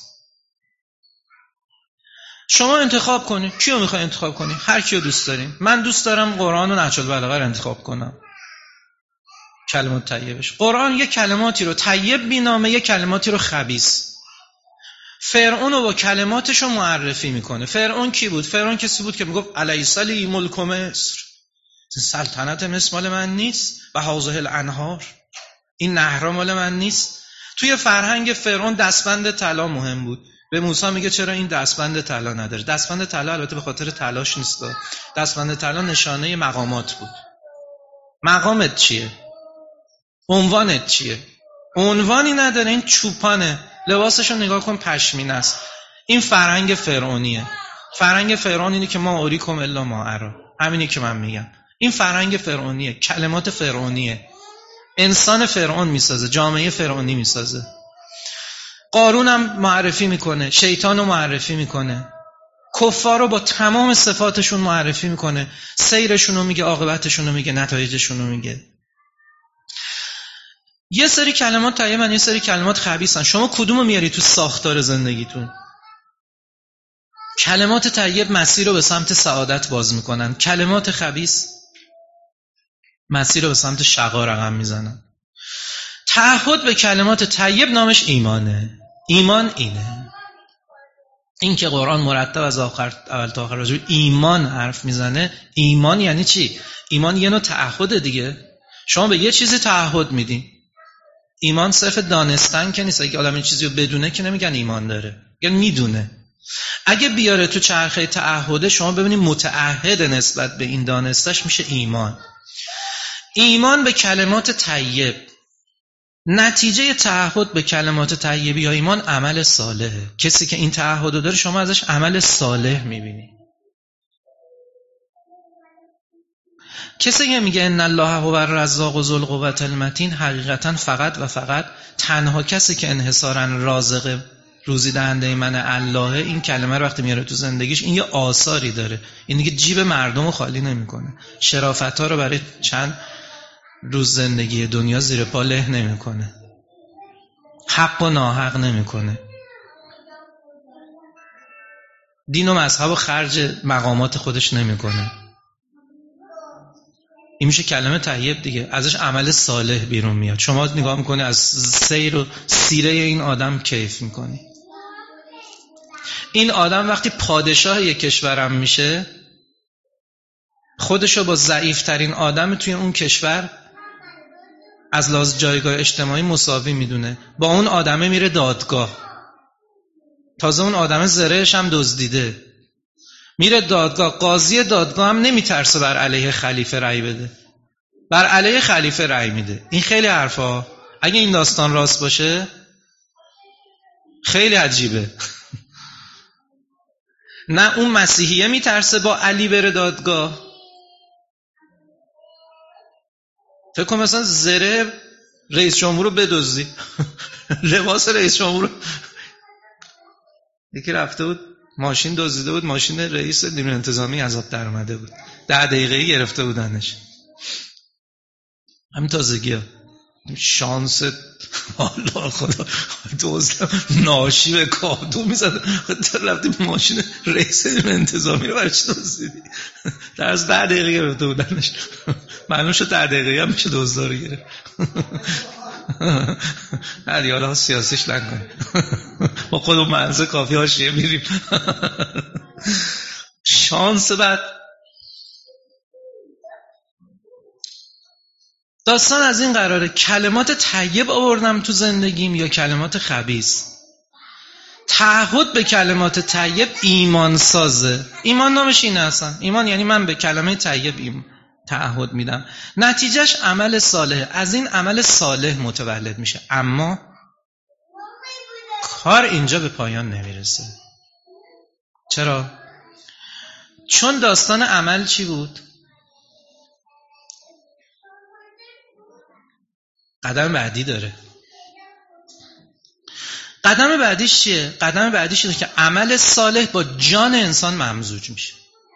شما انتخاب کنید کیو میخوای انتخاب کنی، هر کیو دوست دارین. من دوست دارم قرآن و نهج البلاغه رو انتخاب کنم، کلمات طیبش. قرآن یه کلماتی رو طیب مینامه، یه کلماتی رو خبیث. فرعون رو با کلماتش رو معرفی میکنه. فرعون کی بود؟ فرعون کسی بود که میگفت الیس لی ملک مصر، سلطنت مصر مال من نیست و هذه الانهار. این نهرها مال من نیست. توی فرهنگ فرعون دستبند طلا مهم بود. به موسی میگه چرا این دستبند طلا نداره؟ دستبند طلا البته به خاطر طلاش نیست. دستبند طلا نشانه مقامات بود. مقامت چیه؟ عنوانت چیه؟ عنوانی نداره. این چوپانه. لباسشو نگاه کن، پشمینه است. این فرهنگ فرعونیه. فرهنگ فرعون اینه که ما اوریکم الا ما ارا. همینی که من میگم. این فرهنگ فرعونیه، کلمات فرعونیه. انسان فرعون میسازه، جامعه فرعونی میسازه. قارون هم معرفی میکنه، شیطان رو معرفی میکنه، کفار رو با تمام صفاتشون معرفی میکنه، سیرشون رو میگه، عاقبتشون رو میگه، نتایجشون رو میگه. یه سری کلمات طیبن، یه سری کلمات خبیثن. شما کدومو میاری تو ساختار زندگیتون؟ کلمات طیب مسیر رو به سمت سعادت باز میکنن، کلمات خبیث مسیر رو به سمت شقا رقم میزنن. تعهد به کلمات طیب نامش ایمانه. ایمان اینه. این که قرآن مرتب از اول تا آخر راجع به ایمان حرف میزنه. ایمان یعنی چی؟ ایمان یه نوع تعهد دیگه. شما به یه چیزی تعهد میدین. ایمان صرف دانستن که نیست. اگه آدم این چیزی رو بدونه که نمیگن ایمان داره، میگن میدونه. اگه بیاره تو چرخه تعهد، شما ببینید متعهد نسبت به این دانستش میشه ایمان. ایمان به کلمات طیب. نتیجه تعهد به کلمات طیبی یا ایمان عمل صالحه. کسی که این تعهد رو داره شما ازش عمل صالح میبینی. کسی که میگه ان الله هو الرزاق ذو القوة المتین، حقیقتا فقط و فقط تنها کسی که انحصاراً رازق روزی دهنده من الله، این کلمه رو وقتی میاره تو زندگیش این یه آثاری داره. این دیگه جیب مردم رو خالی نمیکنه، شرافت‌ها رو برای چند روز زندگی دنیا زیر پا له نمیکنه، حق و ناحق نمیکنه، دین و مذهب و خرج مقامات خودش نمیکنه. این میشه کلمه طیب دیگه. ازش عمل صالح بیرون میاد. شما نگاه میکنی از سیر و سیره این آدم کیف میکنی. این آدم وقتی پادشاه یک کشورم میشه، خودشو با ضعیفترین آدم توی اون کشور از لحاظ جایگاه اجتماعی مساوی میدونه. با اون آدمه میره دادگاه. تازه اون آدمه زرهش هم دزدیده. میره دادگاه. قاضی دادگاه هم نمیترسه بر علیه خلیفه رأی بده. بر علیه خلیفه رأی میده. این خیلی حرفا. اگه این داستان راست باشه خیلی عجیبه. نه اون مسیحیه میترسه با علی بره دادگاه. فکر کنم مثلا زره رئیس جمهور رو بدزدی. لباس رئیس جمهور رو یکی رفته بود ماشین دزدیده بود، ماشین رئیس نیروی انتظامی عذاب در اومده بود، 10 دقیقه‌ای گرفته بودنش. همین تازگی ها شانس الله خدا دوزم ناشی به کادو میزد. رفتی ماشین رئیس نیروی انتظامی رو برای چی دزدیدی؟ در از 10 دقیقه گرفته بودنش. معلوم شد 10 دقیقه هم میشه دزدار گرفت. هر حالا سیاسیش نکنی. با خودمون منزه کافی حاشیه میریم. شانس بعد داستان از این قراره کلمات طیب آوردم تو زندگیم یا کلمات خبیث. تعهد به کلمات طیب ایمان سازه. ایمان نامش اینه اصلا. ایمان یعنی من به کلمه طیب تعهد میدم، نتیجهش عمل صالح. از این عمل صالح متولد میشه. اما کار اینجا به پایان نمیرسه. چرا؟ چون داستان عمل چی بود؟ قدم بعدی داره. قدم بعدیش چیه؟ قدم بعدیش اینه که عمل صالح با جان انسان ممزوج میشه.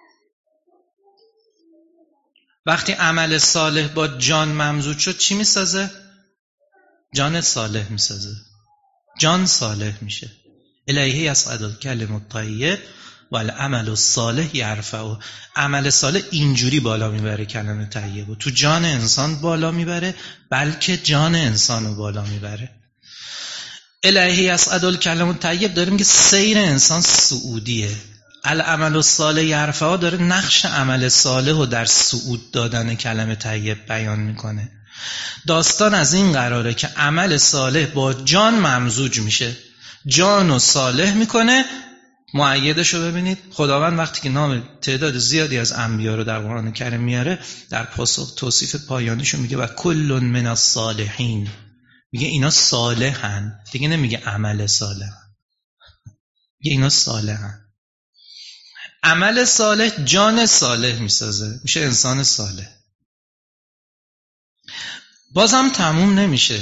وقتی عمل صالح با جان ممزوج شد چی میسازه؟ جان صالح میسازه. جان صالح میشه. الیه یصعد الکلم الطیب والعمل الصالح یرفعه. عمل صالح اینجوری بالا میبره کلمه طیب و تو جان انسان بالا میبره، بلکه جان انسان رو بالا میبره. الیه یصعد الکلم الطیب داریم که سیر انسان صعودیه. العمل الصالح یرفعه داره نقش عمل صالح رو در صعود دادن کلمه طیب بیان میکنه. داستان از این قراره که عمل صالح با جان ممزوج میشه، جانو صالح میکنه. مؤیدش رو ببینید، خداوند وقتی که نام تعداد زیادی از انبیا رو در قرآن کریم میاره، در پاسخ توصیف پایانیشو میگه و کل من الصالحین، میگه اینا صالحن، دیگه نمیگه عمل صالح، میگه اینا صالحن. عمل صالح جان صالح میسازه، میشه انسان صالح. بازم تموم نمیشه.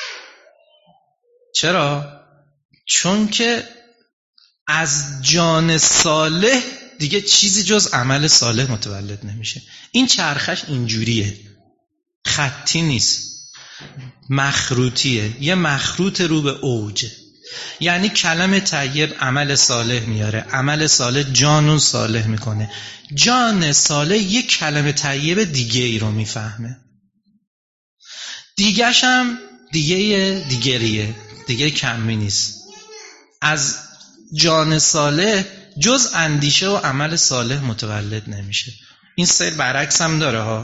چرا؟ چون که از جان صالح دیگه چیزی جز عمل صالح متولد نمیشه. این چرخش اینجوریه، خطی نیست، مخروطیه، یه مخروط رو به اوج. یعنی کلمه طیب عمل صالح میاره، عمل صالح جانون صالح میکنه، جان صالح یه کلمه طیب دیگه ای رو میفهمه، دیگه‌ش هم دیگریه، دیگه کمی نیست. از جان صالح جز اندیشه و عمل صالح متولد نمیشه. این سیر برعکس هم داره ها.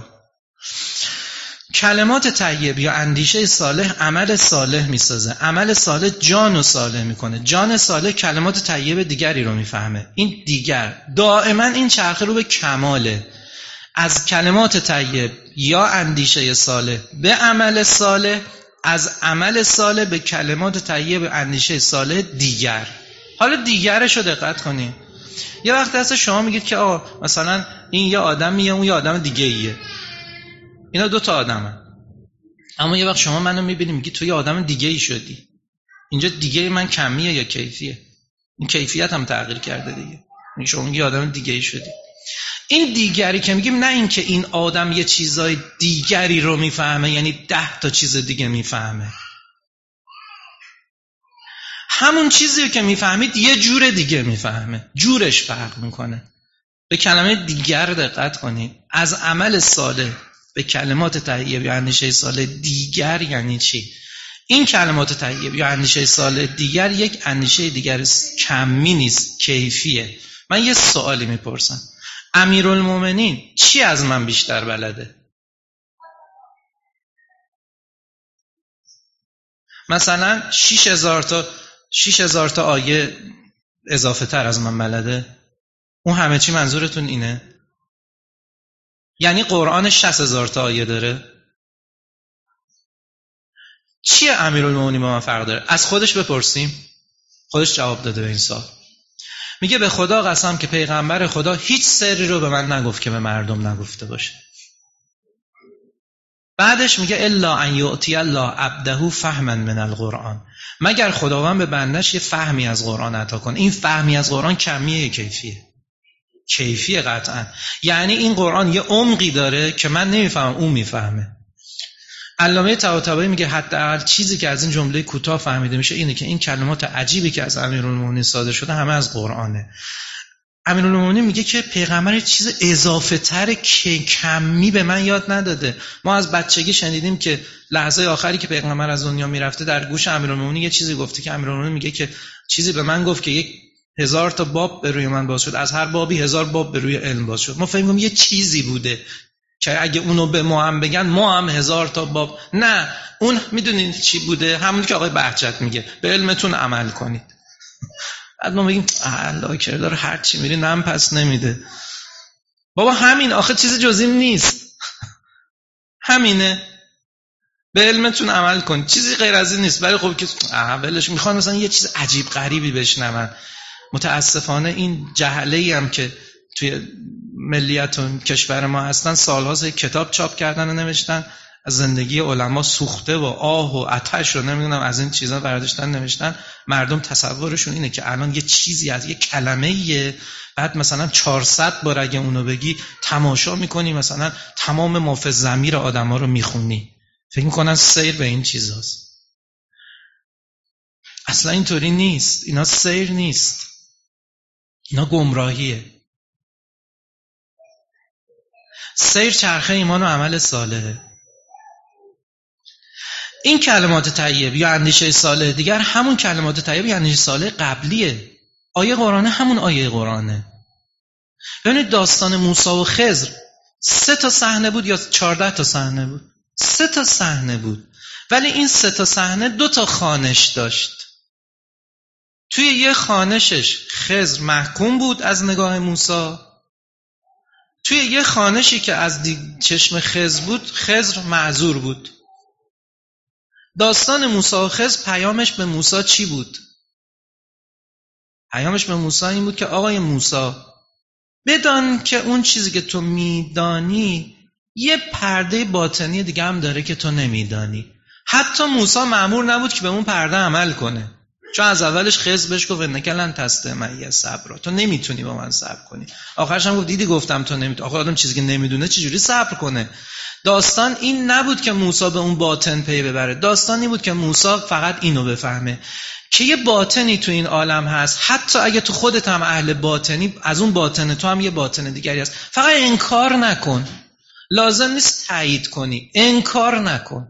کلمات طیب یا اندیشه صالح عمل صالح میسازه، عمل صالح جان صالح میکنه، جان صالح کلمات طیب دیگری رو میفهمه. این دیگر دائما این چرخه رو به کماله، از کلمات طیب یا اندیشه صالح به عمل صالح، از عمل صالح به کلمات طیب اندیشه صالح دیگر. حالا دیگرش رو دقت کنید. یه وقت هست شما میگید که مثلا این یه آدمیه، اون یه آدم دیگه ایه، اینا دو تا آدمن. اما یه وقت شما منو میبینی میگی تو یه آدم دیگه ای شدی. اینجا دیگه من کمیه یا کیفیه؟ این کیفیت هم تغییر کرده دیگه. شما میگی آدم دیگه ای شدی. این دیگری که میگیم، نه این که این آدم یه چیزای دیگری رو میفهمه، یعنی 10 تا چیز دیگه میفهمه. همون چیزی که میفهمید یه جور دیگه میفهمه، جورش فرق میکنه. به کلمه دیگر دقت کنید. از عمل صالح به کلمات طیب یا اندیشه صالح دیگر یعنی چی؟ این کلمات طیب یا اندیشه صالح دیگر یک اندیشه دیگر کمی نیست، کیفیه. من یه سوالی میپرسم، امیرالمومنین چی از من بیشتر بلده؟ مثلا 6000 تا آیه اضافه تر از من بلده؟ اون همه چی منظورتون اینه؟ یعنی قرآن 60000 تا آیه داره؟ چیه امیرالمومنین با من فرق داره؟ از خودش بپرسیم. خودش جواب داده به این سوال. میگه به خدا قسم که پیغمبر خدا هیچ سری رو به من نگفت که به مردم نگفته باشه. بعدش میگه الا ان یؤتی الله عبده فهما من القرآن، مگر خداوند به بندش یه فهمی از قرآن عطا کنه. این فهمی از قرآن کمیه کیفیه؟ کیفیه قطعا. یعنی این قرآن یه عمقی داره که من نمیفهمم، اون میفهمه. علامه طباطبایی میگه حداقل چیزی که از این جمله کوتاه فهمیده میشه اینه که این کلمات عجیبی که از امیرالمومنین صادر شده همه از قرآنه. امیرالمومنین میگه که پیغمبر چیز اضافه تر که کمی به من یاد نداده. ما از بچگی شنیدیم که لحظه آخری که پیغمبر از دنیا میرفته در گوش امیرالمومنین یه چیزی گفته که امیرالمومنین میگه که چیزی به من گفت که 1000 تا باب به روی من باز شد، از هر بابی 1000 باب به روی علم باز شد. ما فهمیدیم یه چیزی بوده که اگه اونو به ما هم بگن ما هم 1000 تا باب. نه، اون میدونید چی بوده؟ همون که آقای بهجت میگه به علمتون عمل کنید. بعد ما میگیم الله که داره هر چی میری نم پس نمیده. بابا همین آخه چیز جزیم نیست. همینه، به علمتون عمل کن، چیزی غیر از این نیست. ولی خب که اولش میخوان مثلا یه چیز عجیب غریبی بشنون. متاسفانه این جهله‌ای هم که توی ملیت و کشور ما هستن، سالهاست کتاب چاپ کردن و نوشتن از زندگی علما سوخته و آه و آتش رو نمیدونم از این چیزا برداشتن نوشتن. مردم تصورشون اینه که الان یه چیزی از یه کلمه‌ایه، بعد مثلا 400 بار اگه اونو بگی تماشا میکنی، مثلا تمام مافز ضمیر آدما رو میخونی. فکر میکنن سیر به این چیزاست. اصلا اینطوری نیست. اینا سیر نیست، اینا گمراهیه. سیر چرخه ایمان و عمل صالحه. این کلمات طیب یا اندیشه صالح دیگر همون کلمات طیب یا اندیشه صالح قبلیه. آیه قرآنه همون آیه قرآنه. ببینید داستان موسی و خضر 3 تا صحنه بود یا 14 تا صحنه بود؟ 3 صحنه بود، ولی این 3 صحنه 2 خانش داشت. توی یه خانشش خضر محکوم بود از نگاه موسی، توی یه خانشی که از چشم خضر بود خضر معذور بود. داستان موسی و خضر پیامش به موسی چی بود؟ پیامش به موسی این بود که آقای موسی بدان که اون چیزی که تو میدانی یه پرده باطنی دیگه هم داره که تو نمیدانی. حتی موسی مأمور نبود که به اون پرده عمل کنه، چون از اولش خضر بهش گفت انک لن تستطیع صبر، تو نمیتونی با من صبر کنی. آخرش هم گفت دیدی گفتم تو نمیتونی. آخه آدم چیزی که نمیدونه چجوری صبر کنه؟ داستان این نبود که موسی به اون باطن پی ببره، داستان این بود که موسی فقط اینو بفهمه که یه باطنی تو این عالم هست، حتی اگه تو خودت هم اهل باطنی، از اون باطن تو هم یه باطن دیگری هست. فقط انکار نکن، لازم نیست تایید کنی، انکار نکن.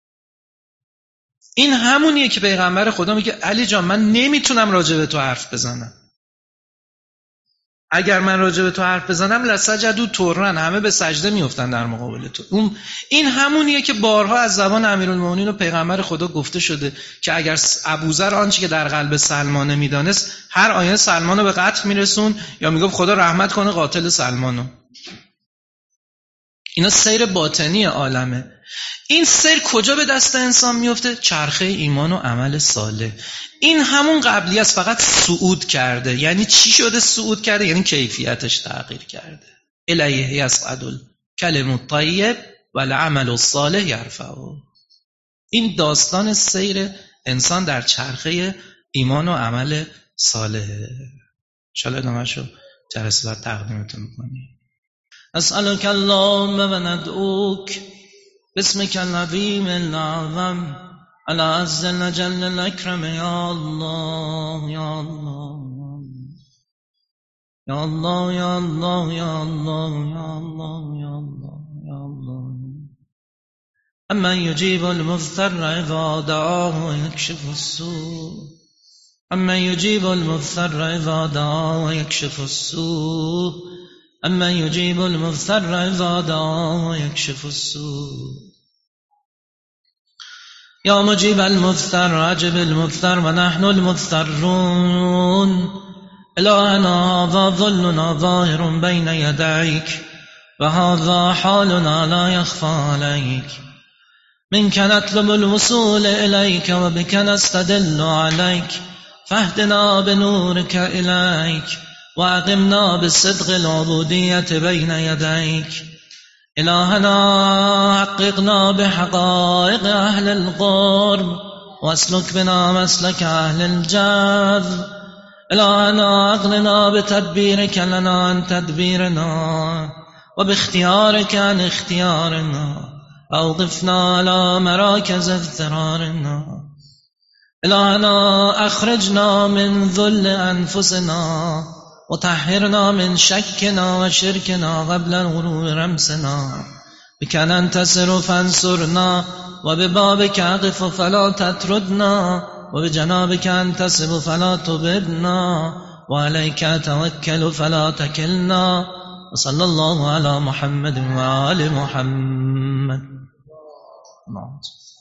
این همونیه که پیغمبر خدا میگه علی جان من نمیتونم راجع به تو حرف بزنم، اگر من راجع به تو حرف بزنم لسجدوا طرا، همه به سجده میافتن در مقابل تو. این همونیه که بارها از زبان امیرالمومنین و پیغمبر خدا گفته شده که اگر ابوذر آنچه که در قلب سلمان میدانست، هر آینه سلمانو به قتل میرسون یا میگفت خدا رحمت کنه قاتل سلمانو. اینا سیر باطنی عالمه. این سیر کجا به دست انسان میفته؟ چرخه ایمان و عمل صالح. این همون قبلی است، فقط صعود کرده. یعنی چی شده صعود کرده؟ یعنی کیفیتش تغییر کرده. الیه یصعد الکلم الطیب والعمل الصالح یرفعه. این داستان سیر انسان در چرخه ایمان و عمل صالحه. انشاءالله ادامه‌شو جلسه بعد تقدیمتون می‌کنیم. اسألك اللهم وندعوك باسمك العظيم الأعظم على عز الجل الأكرم يا الله يا الله يا الله يا الله يا الله يا الله يا الله يا الله أمن يجيب المضطر إذا دعاه ويكشف السوء أمن يجيب المضطر إذا دعاه ويكشف السوء أمن يجيب المضطر إذا دعاه ويكشف السوء يا مجيب المضطر أجب المضطر ونحن المضطرون إلهنا هذا ظلنا ظاهر بين يديك وهذا حالنا لا يخفى عليك منك نطلب الوصول إليك وبك نستدل عليك فاهدنا بنورك إليك وأقمنا بالصدق العبودية بين يديك إلهنا حققنا بحقائق أهل القرب واسلك بنا مسلك أهل الجذب إلهنا أغننا بتدبيرك لنا عن تدبيرنا وباختيارك عن اختيارنا أوقفنا على مراكز اضطرارنا إلهنا أخرجنا من ذل أنفسنا وطهرنا من شكنا وشركنا قبل غروب رمسنا بك ننتصر فانصرنا وببابك أقف فلا تطردنا وبجنابك أنتسب فلا تبدنا وعليك أتوكل فلا تكلنا وصلى الله على محمد وآل محمد.